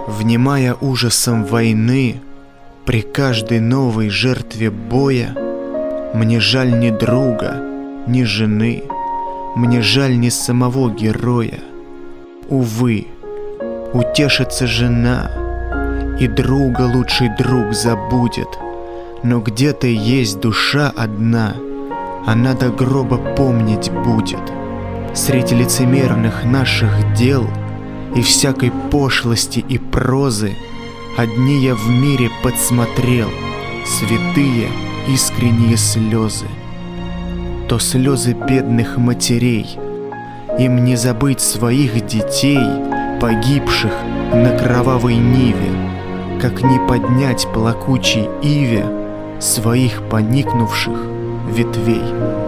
Внимая ужасом войны, при каждой новой жертве боя, мне жаль ни друга, ни жены, мне жаль ни самого героя. Увы, утешится жена, и друга лучший друг забудет, но где-то есть душа одна, она до гроба помнить будет. Среди лицемерных наших дел и всякой пошлости и прозы одни я в мире подсмотрел святые искренние слезы. То слезы бедных матерей, им не забыть своих детей, погибших на кровавой ниве, как не поднять плакучей иве своих поникнувших ветвей.